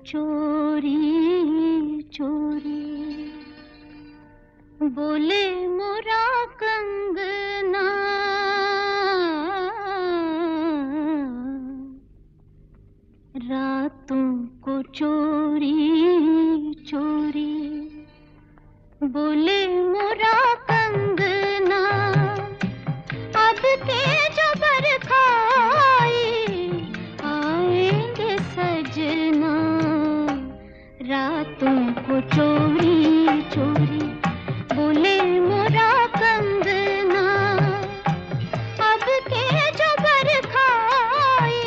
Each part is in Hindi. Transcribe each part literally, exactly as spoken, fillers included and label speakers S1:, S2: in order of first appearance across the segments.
S1: चोरी चोरी बोले मोरा कंगना, रातों को चोरी चोरी बोले मोरा कंगना। अब के जो बरखाई आएंगे सजना, रातों को चोरी चोरी बोले मोरा कंगना। अब के जो बरखाई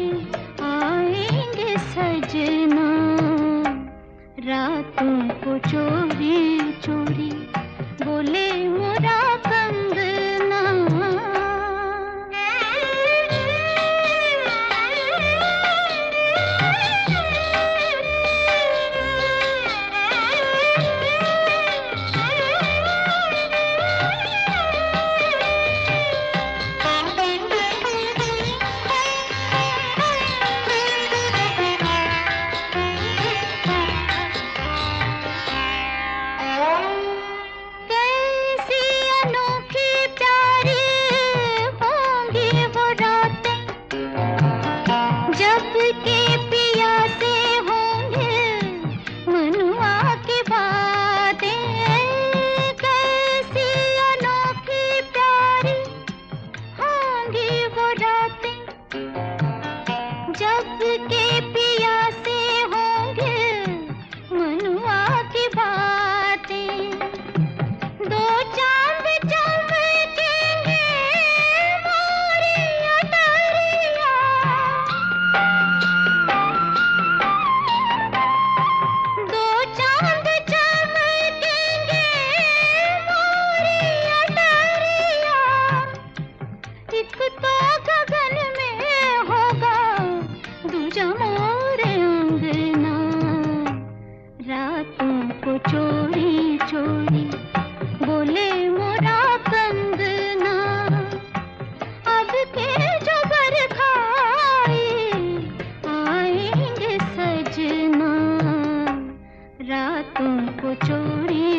S1: आएंगे सजना, रातों को चोरी चोरी बोले मोरा कंगना। जब के पिया से होंगे मनुआ की बातें, दो चांद चमकेंगे मोरी अटरिया। दो चांद चमकेंगे मोरी अटरिया। एक तो गगन में होगा दूजा मोरे अंगना, रातों को चोरी चोरी बोले मोरा कंगना। अब के जो बरखाई आएंगे सजना, रातों को चोरी